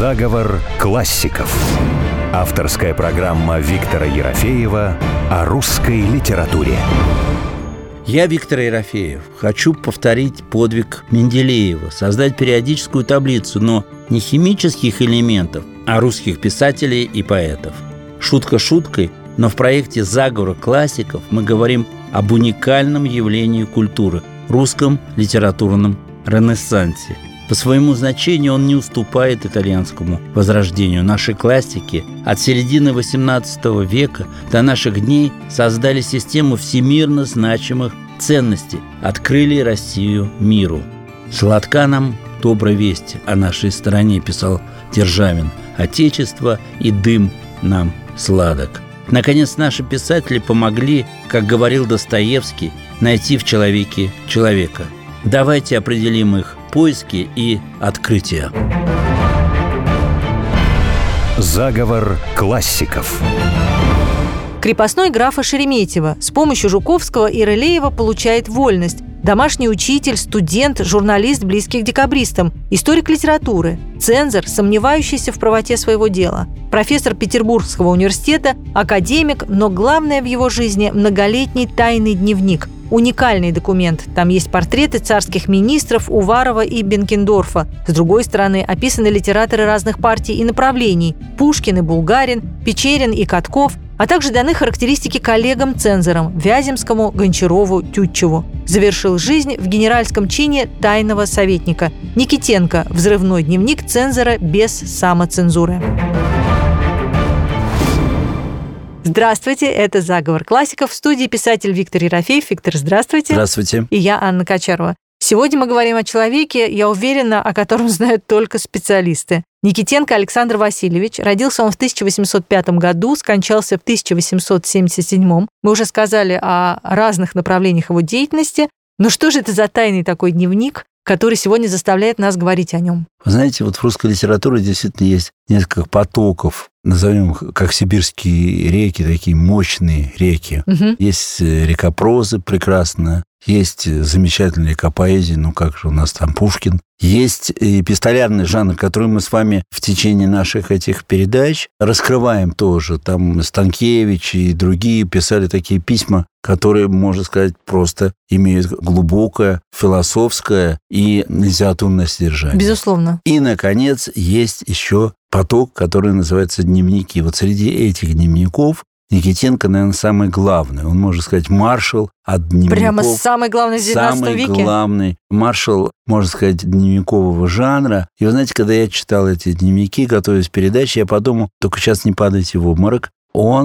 Заговор классиков. Авторская программа Виктора Ерофеева о русской литературе. Я, Виктор Ерофеев, хочу повторить подвиг Менделеева, создать периодическую таблицу, но не химических элементов, а русских писателей и поэтов. Шутка шуткой, но в проекте «Заговор классиков» мы говорим об уникальном явлении культуры – русском литературном ренессансе. По своему значению он не уступает итальянскому возрождению. Наши классики от середины XVIII века до наших дней создали систему всемирно значимых ценностей, открыли Россию миру. «Сладка нам добрая весть о нашей стране», писал Державин. «Отечество и дым нам сладок». Наконец, наши писатели помогли, как говорил Достоевский, найти в человеке человека. Давайте определим их поиски и открытия. Заговор классиков. Крепостной графа Шереметьева с помощью Жуковского и Рылеева получает вольность. Домашний учитель, студент, журналист, близкий к декабристам, историк литературы, цензор, сомневающийся в правоте своего дела, профессор Петербургского университета, академик, но главное в его жизни – многолетний тайный дневник. Уникальный документ. Там есть портреты царских министров Уварова и Бенкендорфа. С другой стороны, описаны литераторы разных партий и направлений – Пушкин и Булгарин, Печерин и Катков, а также даны характеристики коллегам-цензорам – Вяземскому, Гончарову, Тютчеву. Завершил жизнь в генеральском чине тайного советника. Никитенко. Взрывной дневник цензора без самоцензуры. Здравствуйте, это «Заговор классиков». В студии писатель Виктор Ерофеев. Виктор, здравствуйте. Здравствуйте. И я, Анна Качарова. Сегодня мы говорим о человеке, я уверена, о котором знают только специалисты. Никитенко Александр Васильевич. Родился он в 1805 году, скончался в 1877. Мы уже сказали о разных направлениях его деятельности. Но что же это за тайный такой дневник, который сегодня заставляет нас говорить о нем? Вы знаете, вот в русской литературе действительно есть несколько потоков, назовем их как сибирские реки, такие мощные реки. Угу. Есть река прозы прекрасная, есть замечательная река поэзии, ну как же у нас там Пушкин. Есть эпистолярный жанр, который мы с вами в течение наших этих передач раскрываем тоже. Там Станкевич и другие писали такие письма, которые, можно сказать, просто имеют глубокое философское и литературное содержание. Безусловно. И, наконец, есть еще поток, который называется дневники. Вот среди этих дневников Никитенко, наверное, самый главный. Он, можно сказать, маршал от дневников. Прямо самый главный в 19 веке? Самый главный маршал, можно сказать, дневникового жанра. И вы знаете, когда я читал эти дневники, готовясь к передаче, я подумал, только сейчас не падайте в обморок. Он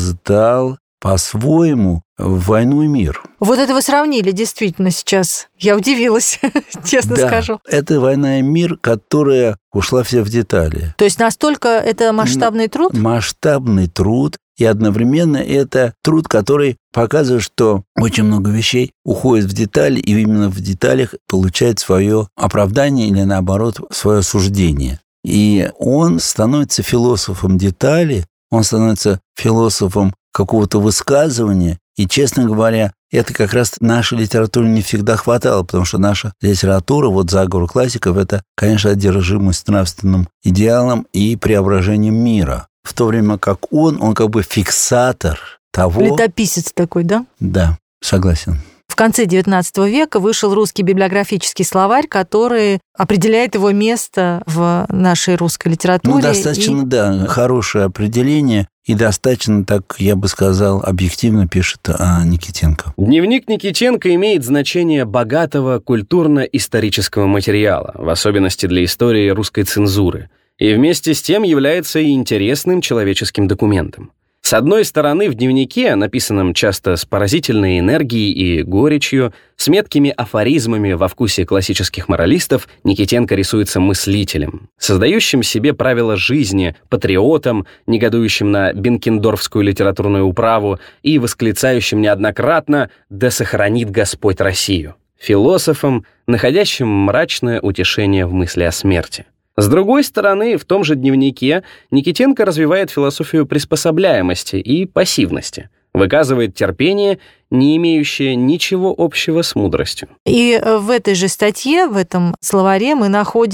создал по-своему «Войну и мир». Вот это вы сравнили действительно сейчас. Я удивилась, честно скажу. Это «Война и мир», которая ушла вся в детали. То есть настолько это масштабный труд? Масштабный труд. И одновременно это труд, который показывает, что очень много вещей уходит в детали, и именно в деталях получает свое оправдание или, наоборот, свое суждение. И он становится философом детали, он становится философом какого-то высказывания. И, честно говоря, это как раз нашей литературе не всегда хватало, потому что наша литература, вот «Заговор классиков», это, конечно, одержимость нравственным идеалом и преображением мира. В то время как он как бы фиксатор того... Летописец такой, да? Да, согласен. В конце XIX века вышел русский библиографический словарь, который определяет его место в нашей русской литературе. Ну, достаточно, хорошее определение. И достаточно, так я бы сказал, объективно пишет о Никитенко. Дневник Никитенко имеет значение богатого культурно-исторического материала, в особенности для истории русской цензуры, и вместе с тем является и интересным человеческим документом. С одной стороны, в дневнике, написанном часто с поразительной энергией и горечью, с меткими афоризмами во вкусе классических моралистов, Никитенко рисуется мыслителем, создающим себе правила жизни, патриотом, негодующим на бенкендорфскую литературную управу и восклицающим неоднократно «Да сохранит Господь Россию», философом, находящим мрачное утешение в мысли о смерти. С другой стороны, в том же дневнике Никитенко развивает философию приспособляемости и пассивности, выказывает терпение, не имеющее ничего общего с мудростью. И в этой же статье, в этом словаре мы находим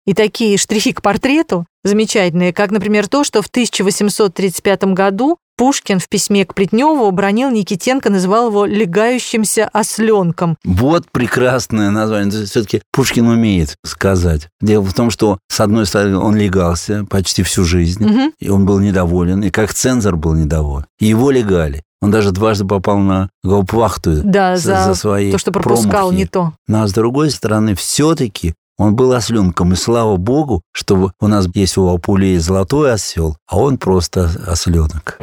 и такие штрихи к портрету замечательные, как, например, то, что в 1835 году Пушкин в письме к Плетневу бранил Никитенко, называл его «легающимся осленком». Вот прекрасное название. Все-таки Пушкин умеет сказать. Дело в том, что, с одной стороны, он легался почти всю жизнь, и он был недоволен, и как цензор был недоволен. И его легали. Он даже дважды попал на гауптвахту за свои то, что пропускал промахи. не то. Но, с другой стороны, все-таки он был осленком, и слава богу, что у нас есть у Апулеи золотой осел, а он просто осленок.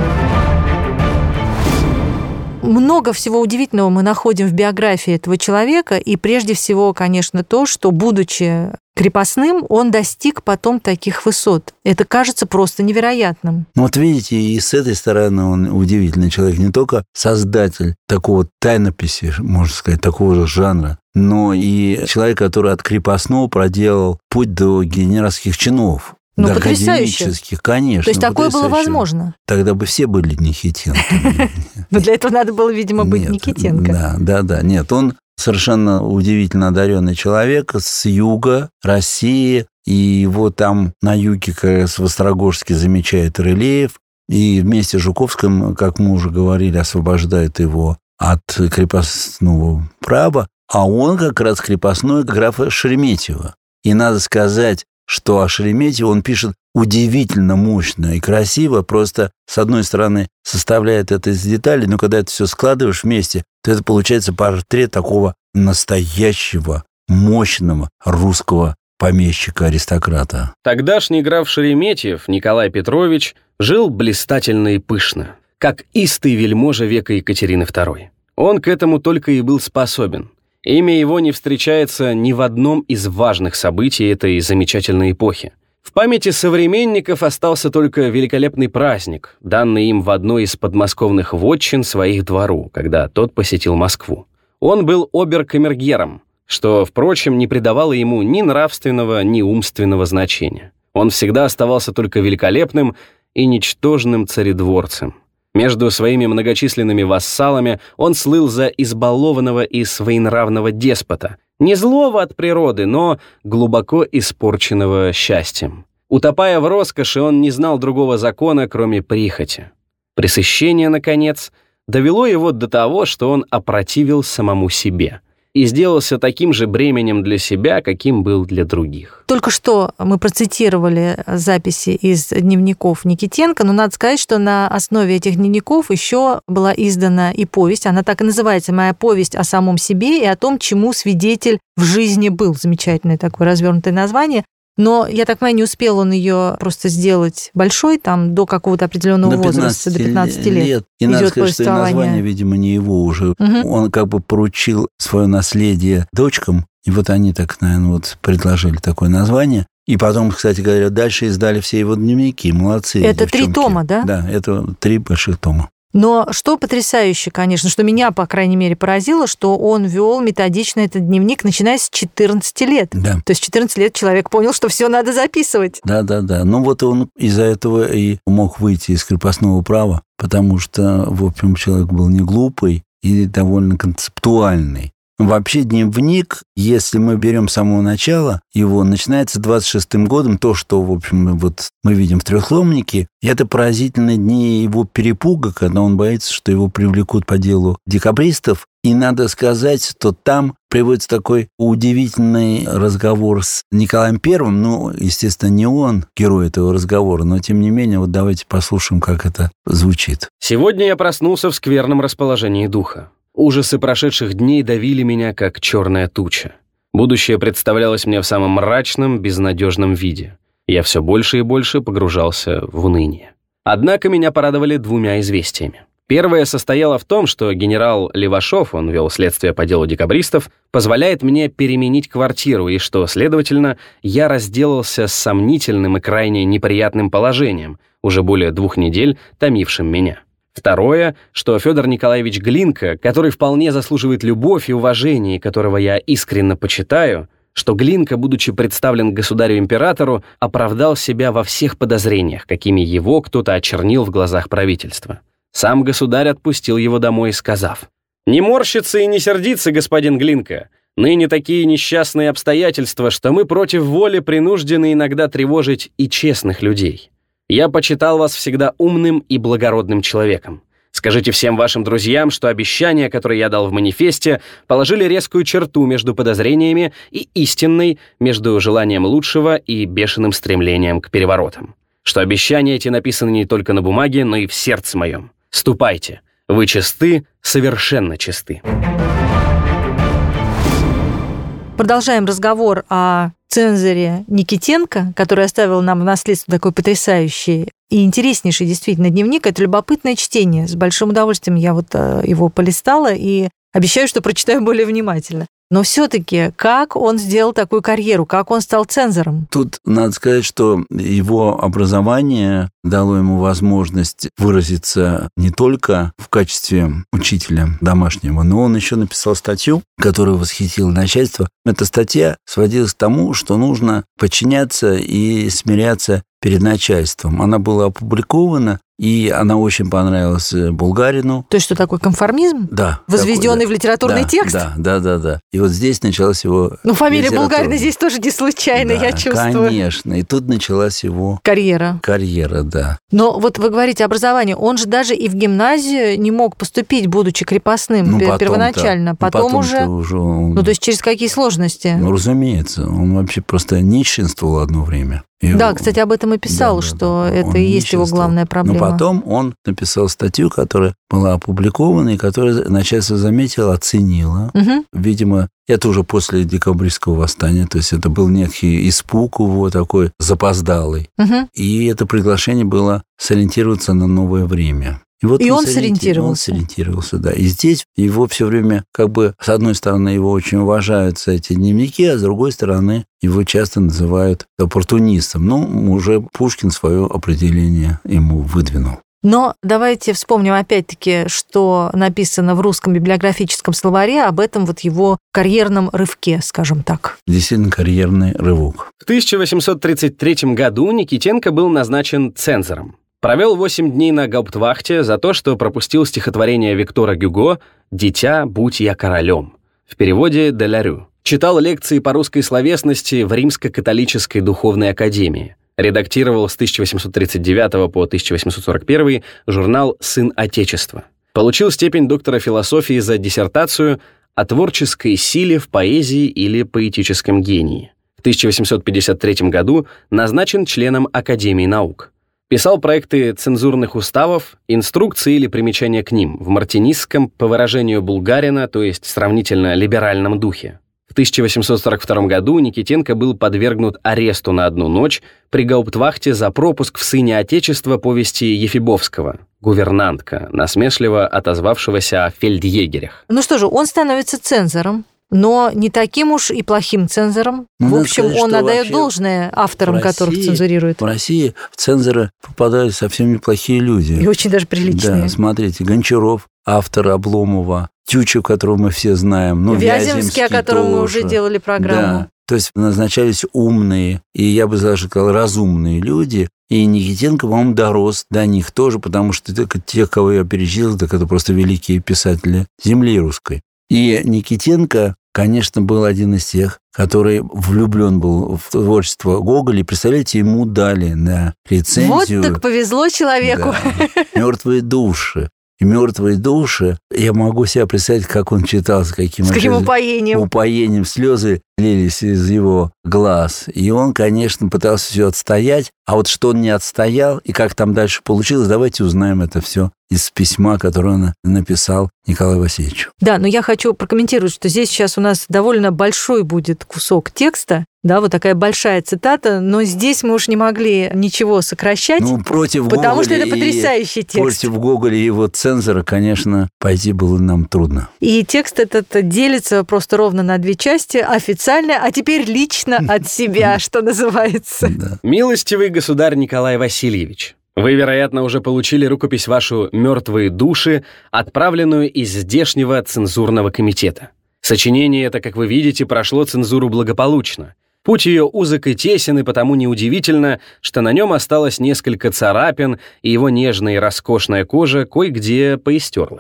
Много всего удивительного мы находим в биографии этого человека, и прежде всего, конечно, то, что, будучи крепостным, он достиг потом таких высот. Это кажется просто невероятным. Вот видите, и с этой стороны он удивительный человек. Не только создатель такого тайнописи, можно сказать, такого же жанра, но и человек, который от крепостного проделал путь до генеральских чинов. Ну, до потрясающе. академических, конечно. То есть такое было возможно? Тогда бы все были Никитенко. Но для этого надо было, видимо, быть Никитенко. Да. Нет, он совершенно удивительно одаренный человек с юга России. И его там на юге, как раз в Острогожске, замечает Рылеев. И вместе с Жуковским, как мы уже говорили, освобождает его от крепостного права. А он как раз крепостной графа Шереметьева. И надо сказать, что о Шереметьеве он пишет удивительно мощно и красиво, просто, с одной стороны, составляет это из деталей, но когда это все складываешь вместе, то это получается портрет такого настоящего, мощного русского помещика-аристократа. Тогдашний граф Шереметьев Николай Петрович жил блистательно и пышно, как истый вельможа века Екатерины II. Он к этому только и был способен. Имя его не встречается ни в одном из важных событий этой замечательной эпохи. В памяти современников остался только великолепный праздник, данный им в одной из подмосковных вотчин своих двору, когда тот посетил Москву. Он был обер-камергером, что, впрочем, не придавало ему ни нравственного, ни умственного значения. Он всегда оставался только великолепным и ничтожным царедворцем. Между своими многочисленными вассалами он слыл за избалованного и своенравного деспота, не злого от природы, но глубоко испорченного счастьем. Утопая в роскоши, он не знал другого закона, кроме прихоти. Пресыщение, наконец, довело его до того, что он опротивил самому себе и сделался таким же бременем для себя, каким был для других. Только что мы процитировали записи из дневников Никитенко, но надо сказать, что на основе этих дневников еще была издана и повесть. Она так и называется «Моя повесть о самом себе и о том, чему свидетель в жизни был». Замечательное такое развернутое название. Но, я так понимаю, не успел он ее просто сделать большой, там, до какого-то определенного возраста, до 15 лет. И надо сказать, что и название, видимо, не его уже. Он как бы поручил свое наследие дочкам, и вот они так, наверное, вот предложили такое название. И потом, кстати говоря, дальше издали все его дневники. Молодцы, это девчонки. 3 тома, да? Да, это 3 больших тома. Но что потрясающе, конечно, что меня, по крайней мере, поразило, что он вел методично этот дневник, начиная с 14 лет. Да. То есть в 14 лет человек понял, что все надо записывать. Да. Ну вот он из-за этого и мог выйти из крепостного права, потому что, в общем, человек был не глупый и довольно концептуальный. Вообще дневник, если мы берем с самого начала, его начинается 26-м годом. То, что, в общем, вот мы видим в трехтомнике, это поразительные дни его перепуга, когда он боится, что его привлекут по делу декабристов. И надо сказать, что там приводится такой удивительный разговор с Николаем Первым. Ну, естественно, не он герой этого разговора, но, тем не менее, вот давайте послушаем, как это звучит. «Сегодня я проснулся в скверном расположении духа. Ужасы прошедших дней давили меня, как черная туча. Будущее представлялось мне в самом мрачном, безнадежном виде. Я все больше и больше погружался в уныние. Однако меня порадовали 2 известиями. Первое состояло в том, что генерал Левашов, он вел следствие по делу декабристов, позволяет мне переменить квартиру, и что, следовательно, я разделался с сомнительным и крайне неприятным положением, уже более 2 недель томившим меня. Второе, что Федор Николаевич Глинка, который вполне заслуживает любовь и уважение, которого я искренне почитаю, что Глинка, будучи представлен государю-императору, оправдал себя во всех подозрениях, какими его кто-то очернил в глазах правительства. Сам государь отпустил его домой, сказав: «Не морщится и не сердится, господин Глинка, Ныне такие несчастные обстоятельства, что мы против воли принуждены иногда тревожить и честных людей. Я почитал вас всегда умным и благородным человеком. Скажите всем вашим друзьям, что обещания, которые я дал в манифесте, положили резкую черту между подозрениями и истинной, между желанием лучшего и бешеным стремлением к переворотам. Что обещания эти написаны не только на бумаге, но и в сердце моем. Ступайте. Вы чисты, совершенно чисты. Продолжаем разговор о цензоре Никитенко, который оставил нам в наследство такой потрясающий и интереснейший действительно дневник. Это любопытное чтение. С большим удовольствием я его полистала и обещаю, что прочитаю более внимательно. Но все-таки, как он сделал такую карьеру, как он стал цензором? Тут надо сказать, что его образование дало ему возможность выразиться не только в качестве учителя домашнего, но он еще написал статью, которая восхитила начальство. Эта статья сводилась к тому, что нужно подчиняться и смиряться перед начальством. Она была опубликована, и она очень понравилась Булгарину. То есть, что такое конформизм? Да. Возведенный такой, в литературный текст? Да. И вот здесь началась его фамилия Булгарина здесь тоже не случайно, я чувствую. Конечно. И тут началась его карьера, да. Но вот вы говорите образование. Он же даже и в гимназию не мог поступить, будучи крепостным первоначально. Потом уже... то есть, через какие сложности? Разумеется. Он вообще просто нищенствовал одно время. Да, кстати, об этом и писал, что это и есть его главная проблема. Но потом он написал статью, которая была опубликована, и которую начальство заметило, оценило. Видимо, это уже после декабристского восстания, то есть это был некий испуг его такой запоздалый. И это приглашение было сориентироваться на новое время. И он сориентировался. Он сориентировался, да. И здесь его все время, с одной стороны, его очень уважаются эти дневники, а с другой стороны, его часто называют оппортунистом. Уже Пушкин свое определение ему выдвинул. Но давайте вспомним опять-таки, что написано в русском библиографическом словаре об этом его карьерном рывке, скажем так. Действительно, карьерный рывок. В 1833 году Никитенко был назначен цензором. Провел 8 дней на гауптвахте за то, что пропустил стихотворение Виктора Гюго «Дитя, будь я королем» в переводе Делярю. Читал лекции по русской словесности в Римско-католической духовной академии. Редактировал с 1839 по 1841 журнал «Сын Отечества». Получил степень доктора философии за диссертацию о творческой силе в поэзии или поэтическом гении. В 1853 году назначен членом Академии наук. Писал проекты цензурных уставов, инструкции или примечания к ним в мартинистском, по выражению Булгарина, то есть сравнительно либеральном духе. В 1842 году Никитенко был подвергнут аресту на 1 ночь при гауптвахте за пропуск в «Сыне Отечества» повести Ефибовского «Гувернантка», насмешливо отозвавшегося о фельдъегерях. Что же, он становится цензором, но не таким уж и плохим цензором. В общем, он отдает должное авторам, которых цензурирует. В России в цензоры попадают совсем неплохие люди. И очень даже приличные. Да, смотрите, Гончаров, автор Обломова, Тютчев, которого мы все знаем. Вяземский, о котором мы уже делали программу. Да, то есть назначались умные, и я бы даже сказал, разумные люди. И Никитенко, по-моему, дорос до них тоже, потому что те, кого я перечислил, так это просто великие писатели земли русской. И Никитенко, конечно, был один из тех, который влюблен был в творчество Гоголя. И, представляете, ему дали на рецензию... Вот так повезло человеку. Да, «Мертвые души». И «Мертвые души», я могу себе представить, как он читал, с каким упоением. Упоением, слезы лились из его глаз. И он, конечно, пытался все отстоять. А вот что он не отстоял, и как там дальше получилось, давайте узнаем это все из письма, которое он написал Николаю Васильевичу. Да, но я хочу прокомментировать, что здесь сейчас у нас довольно большой будет кусок текста, да, вот такая большая цитата, но здесь мы уж не могли ничего сокращать, потому что это потрясающий текст. Против Гоголя и его цензора, конечно, пойти было нам трудно. И текст этот делится просто ровно на 2 части, официально, а теперь лично от себя, что называется. Милостивый государь Николай Васильевич, вы, вероятно, уже получили рукопись вашу «Мертвые души», отправленную из здешнего цензурного комитета. Сочинение это, как вы видите, прошло цензуру благополучно. Путь ее узок и тесен, и потому неудивительно, что на нем осталось несколько царапин, и его нежная и роскошная кожа кое-где поистерлась.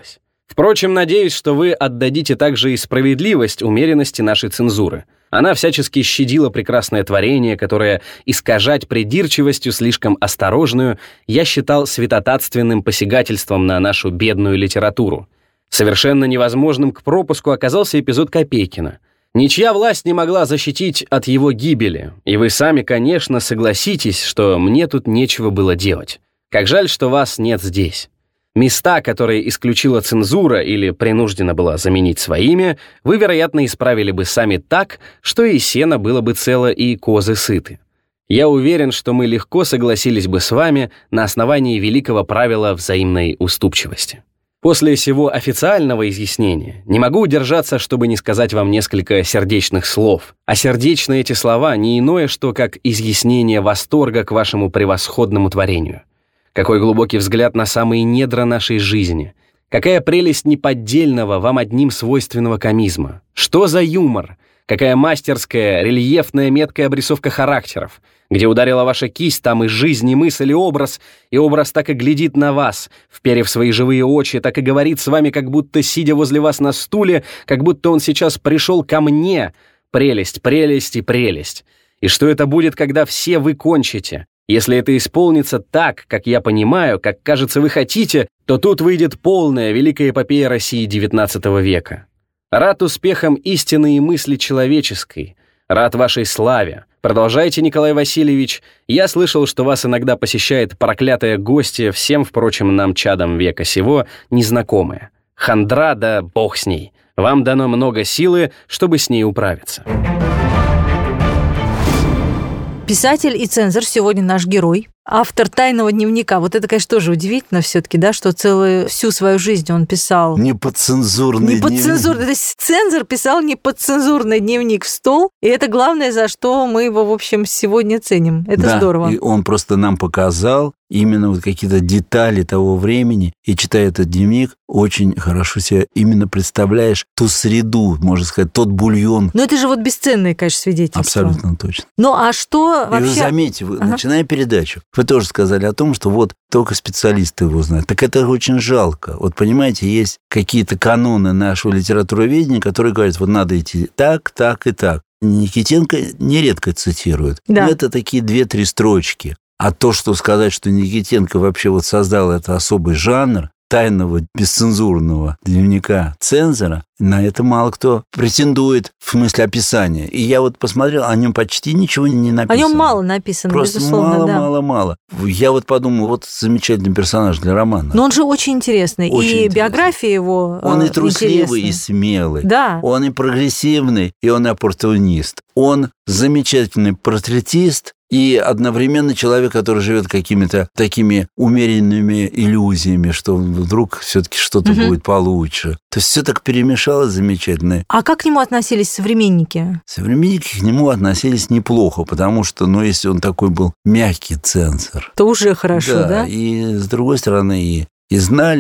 Впрочем, надеюсь, что вы отдадите также и справедливость умеренности нашей цензуры. Она всячески щадила прекрасное творение, которое искажать придирчивостью слишком осторожную я считал святотатственным посягательством на нашу бедную литературу. Совершенно невозможным к пропуску оказался эпизод Копейкина. Ничья власть не могла защитить от его гибели, и вы сами, конечно, согласитесь, что мне тут нечего было делать. Как жаль, что вас нет здесь. Места, которые исключила цензура или принуждена была заменить своими, вы, вероятно, исправили бы сами так, что и сено было бы цело, и козы сыты. Я уверен, что мы легко согласились бы с вами на основании великого правила взаимной уступчивости. После сего официального изъяснения не могу удержаться, чтобы не сказать вам несколько сердечных слов. А сердечные эти слова не иное, что как изъяснение восторга к вашему превосходному творению. Какой глубокий взгляд на самые недра нашей жизни. Какая прелесть неподдельного, вам одним свойственного комизма. Что за юмор? Какая мастерская, рельефная, меткая обрисовка характеров. Где ударила ваша кисть, там и жизнь, и мысль, и образ так и глядит на вас, вперев свои живые очи, так и говорит с вами, как будто сидя возле вас на стуле, как будто он сейчас пришел ко мне. Прелесть, прелесть и прелесть. И что это будет, когда все вы кончите? Если это исполнится так, как я понимаю, как, кажется, вы хотите, то тут выйдет полная великая эпопея России XIX века. Рад успехам истины и мысли человеческой, рад вашей славе. Продолжайте, Николай Васильевич. Я слышал, что вас иногда посещает проклятая гостья, всем, впрочем, нам чадам века сего, незнакомая. Хандра, да бог с ней. Вам дано много силы, чтобы с ней управиться. Писатель и цензор сегодня наш герой. Автор «Тайного дневника». Вот это, конечно, тоже удивительно все-таки, да, что всю свою жизнь он писал... Неподцензурный дневник. То есть цензор писал неподцензурный дневник в стол, и это главное, за что мы его, в общем, сегодня ценим. Это здорово. И он просто нам показал именно вот какие-то детали того времени, и читая этот дневник, очень хорошо себе именно представляешь ту среду, можно сказать, тот бульон. Но это же вот бесценное, конечно, свидетельство. Абсолютно точно. Ну, а что вообще... И вы заметьте, начиная передачу, вы тоже сказали о том, что вот только специалисты его знают. Так это очень жалко. Вот понимаете, есть какие-то каноны нашего литературоведения, которые говорят, вот надо идти так, так и так. Никитенко нередко цитирует. Да. Но это такие 2-3 строчки. А то, что сказать, что Никитенко вообще вот создал это особый жанр тайного бесцензурного дневника цензора, на это мало кто претендует в смысле описания. И я вот посмотрел, о нем почти ничего не написано. О нем мало написано, просто безусловно, мало. Я вот подумал, вот замечательный персонаж для романа. Но он же очень интересный. Очень и интересный. Биография его Он и трусливый, интересная. и смелый. Да. Он и прогрессивный, и он оппортунист. Он замечательный портретист, и одновременно человек, который живет какими-то такими умеренными иллюзиями, что вдруг все-таки что-то будет получше. То есть все так перемешалось замечательно. А как к нему относились современники? Современники к нему относились неплохо, потому что, если он такой был мягкий цензор, то уже хорошо, да? И с другой стороны, и знали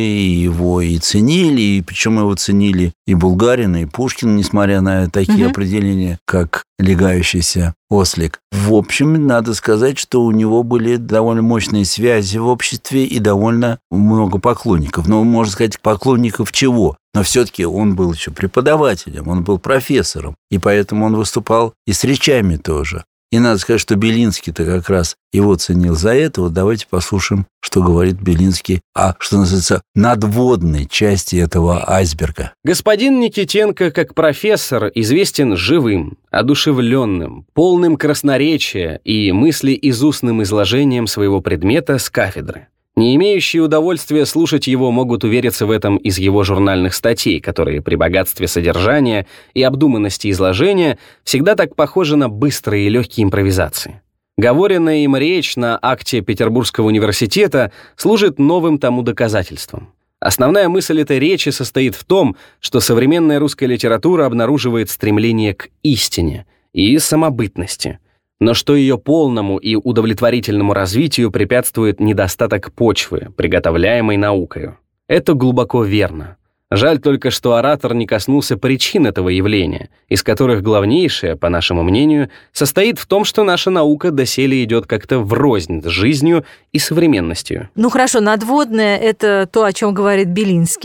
его, и ценили, и причем его ценили и Булгарин, и Пушкин, несмотря на такие определения, как легающийся ослик. В общем, надо сказать, что у него были довольно мощные связи в обществе и довольно много поклонников. Но, можно сказать, поклонников чего? Но все-таки он был еще преподавателем, он был профессором, и поэтому он выступал и с речами тоже. И надо сказать, что Белинский-то как раз его ценил за это. Вот давайте послушаем, что говорит Белинский о, что называется, надводной части этого айсберга. Господин Никитенко, как профессор, известен живым, одушевленным, полным красноречия и мыслеизустным изложением своего предмета с кафедры. Не имеющие удовольствия слушать его могут увериться в этом из его журнальных статей, которые при богатстве содержания и обдуманности изложения всегда так похожи на быстрые и легкие импровизации. Говоренная им речь на акте Петербургского университета служит новым тому доказательством. Основная мысль этой речи состоит в том, что современная русская литература обнаруживает стремление к истине и самобытности, но что ее полному и удовлетворительному развитию препятствует недостаток почвы, приготовляемой наукою. Это глубоко верно. Жаль только, что оратор не коснулся причин этого явления, из которых главнейшее, по нашему мнению, состоит в том, что наша наука доселе идет как-то врознь с жизнью и современностью. Ну хорошо, надводное – это то, о чем говорит Белинский.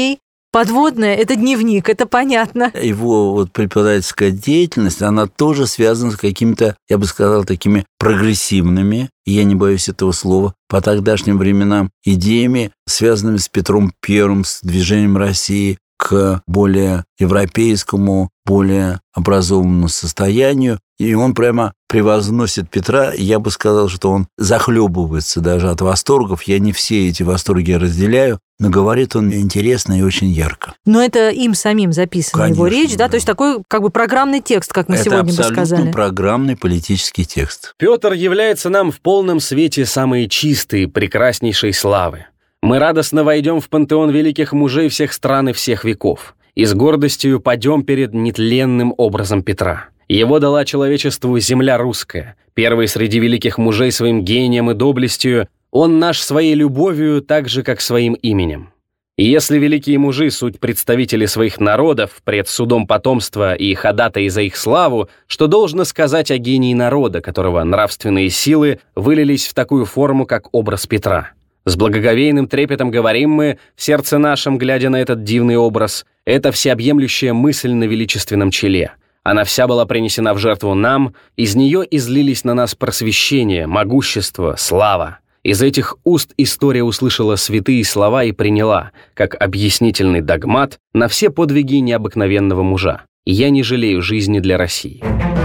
подводное – это дневник, это понятно. Его вот преподавательская деятельность, она тоже связана с какими-то, я бы сказал, такими прогрессивными, я не боюсь этого слова, по тогдашним временам идеями, связанными с Петром I, с движением России к более европейскому, более образованному состоянию. И он прямо превозносит Петра. Я бы сказал, что он захлебывается даже от восторгов. Я не все эти восторги разделяю, но говорит он интересно и очень ярко. Но это им самим записана его речь, да? То есть такой как бы программный текст, как мы сегодня бы сказали. Это абсолютно программный политический текст. Петр является нам в полном свете самой чистой, прекраснейшей славы. Мы радостно войдем в пантеон великих мужей всех стран и всех веков, и с гордостью падем перед нетленным образом Петра. Его дала человечеству земля русская, первый среди великих мужей своим гением и доблестью, он наш своей любовью так же, как своим именем. И если великие мужи суть представители своих народов пред судом потомства и ходатаи за их славу, что должно сказать о гении народа, которого нравственные силы вылились в такую форму, как образ Петра. С благоговейным трепетом говорим мы, в сердце нашем, глядя на этот дивный образ, это всеобъемлющая мысль на величественном челе. Она вся была принесена в жертву нам, из нее излились на нас просвещение, могущество, слава. Из этих уст история услышала святые слова и приняла, как объяснительный догмат, на все подвиги необыкновенного мужа. И я не жалею жизни для России.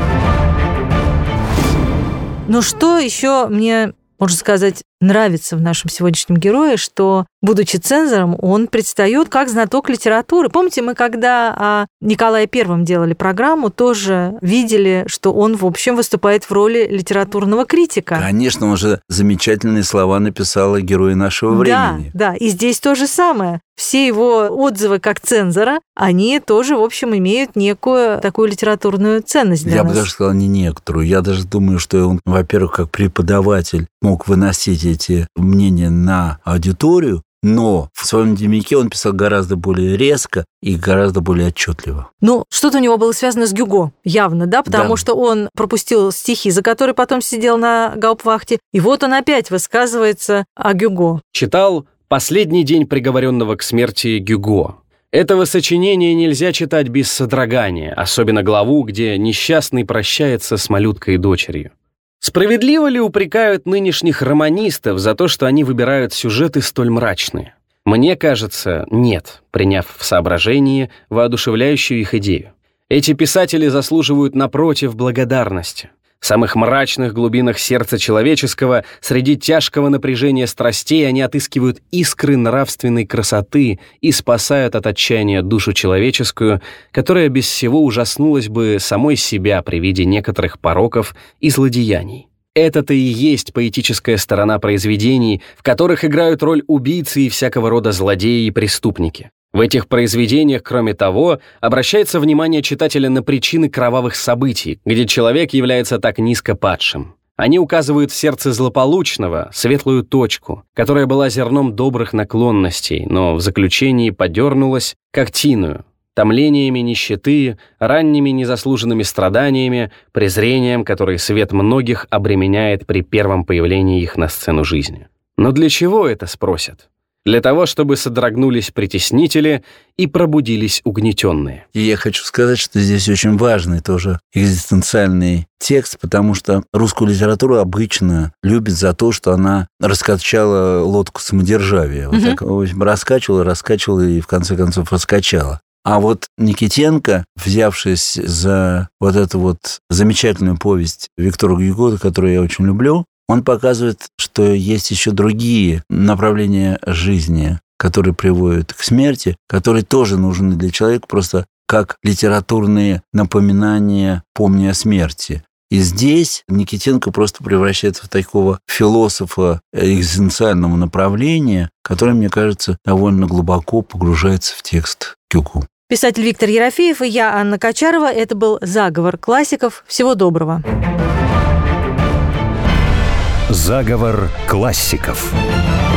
Ну что еще мне, можно сказать, нравится в нашем сегодняшнем герое, что, будучи цензором, он предстает как знаток литературы. Помните, мы когда о Николае I делали программу, тоже видели, что он, в общем, выступает в роли литературного критика. Конечно, он же замечательные слова написал о герое нашего времени. Да, и здесь то же самое. Все его отзывы как цензора, они тоже, в общем, имеют некую такую литературную ценность для нас. Я бы даже сказал, не некоторую. Я даже думаю, что он, во-первых, как преподаватель мог выносить эти мнения на аудиторию, но в своем дневнике он писал гораздо более резко и гораздо более отчетливо. Ну, что-то у него было связано с Гюго, явно, да? Потому что он пропустил стихи, за которые потом сидел на гауптвахте, и вот он опять высказывается о Гюго. Читал «Последний день приговоренного к смерти Гюго». Этого сочинения нельзя читать без содрогания, особенно главу, где несчастный прощается с малюткой и дочерью. Справедливо ли упрекают нынешних романистов за то, что они выбирают сюжеты столь мрачные? Мне кажется, нет, приняв в соображении воодушевляющую их идею. Эти писатели заслуживают, напротив, благодарности. В самых мрачных глубинах сердца человеческого, среди тяжкого напряжения страстей, они отыскивают искры нравственной красоты и спасают от отчаяния душу человеческую, которая без всего ужаснулась бы самой себя при виде некоторых пороков и злодеяний. Это-то и есть поэтическая сторона произведений, в которых играют роль убийцы и всякого рода злодеи и преступники. В этих произведениях, кроме того, обращается внимание читателя на причины кровавых событий, где человек является так низко падшим. Они указывают в сердце злополучного светлую точку, которая была зерном добрых наклонностей, но в заключении подернулась как тиную, томлениями нищеты, ранними незаслуженными страданиями, презрением, которое свет многих обременяет при первом появлении их на сцену жизни. Но для чего это, спросят? Для того, чтобы содрогнулись притеснители и пробудились угнетенные. И я хочу сказать, что здесь очень важный тоже экзистенциальный текст, потому что русскую литературу обычно любят за то, что она раскачала лодку самодержавия. Вот так, в общем, раскачивала и в конце концов раскачала. А вот Никитенко, взявшись за вот эту вот замечательную повесть Виктора Гюго, которую я очень люблю, он показывает, что есть еще другие направления жизни, которые приводят к смерти, которые тоже нужны для человека просто как литературные напоминания «помни о смерти». И здесь Никитенко просто превращается в такого философа экзистенциального направления, который, мне кажется, довольно глубоко погружается в текст Гюго. Писатель Виктор Ерофеев и я, Анна Качарова. Это был «Заговор классиков». Всего доброго. Заговор классиков.